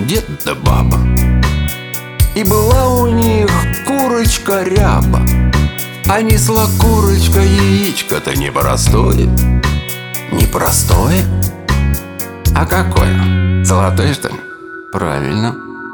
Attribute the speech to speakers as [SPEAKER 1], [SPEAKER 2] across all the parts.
[SPEAKER 1] дед да баба. И была у них курочка ряба, а несла курочка яичко-то непростое. Непростое? А какое? Золотое, что ли? Правильно.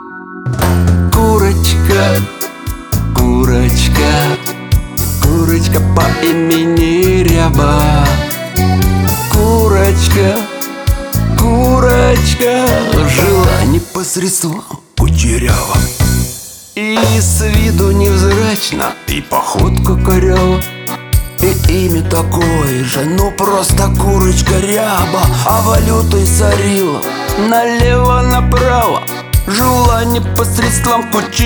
[SPEAKER 1] Курочка, курочка, курочка по имени Ряба. Курочка, курочка жила непосредством кучерява. И с виду невзрачно, и походка корява, и имя такое же, ну просто курочка Ряба. А валютой сорила налево-направо, жила непосредством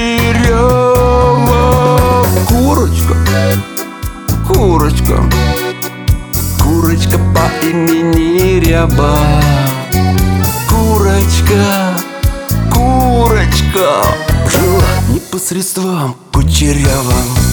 [SPEAKER 1] кучерява. Курочка, курочка, курочка по имени Ряба. Курочка, курочка жила непосредством кучерява.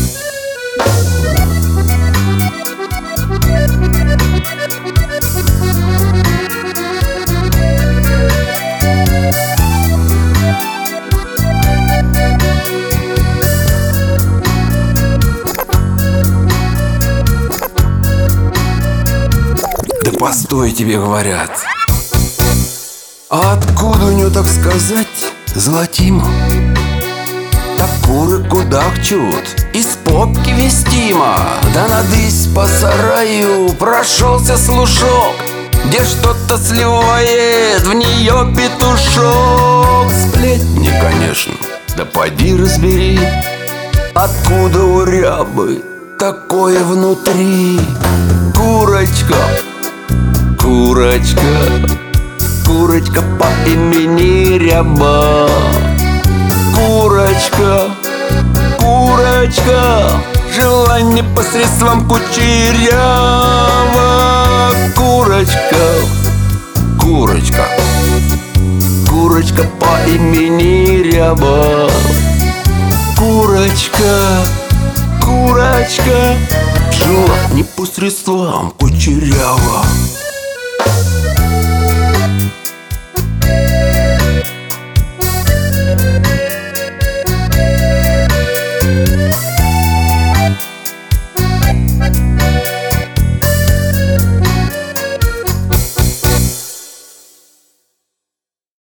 [SPEAKER 1] Да постой, тебе говорят. А откуда у нее, так сказать, золотимо? Так куры кудахчут, из попки вестимо. Да надысь по сараю прошелся слушок, где что-то сливает в нее петушок. Сплетни, конечно, да поди разбери, откуда у Рябы такое внутри. Курочка, курочка, курочка по имени Ряба. Курочка, курочка жила непосредством кучерява. Курочка, курочка, курочка по имени Ряба. Курочка, курочка жила непосредством кучерява.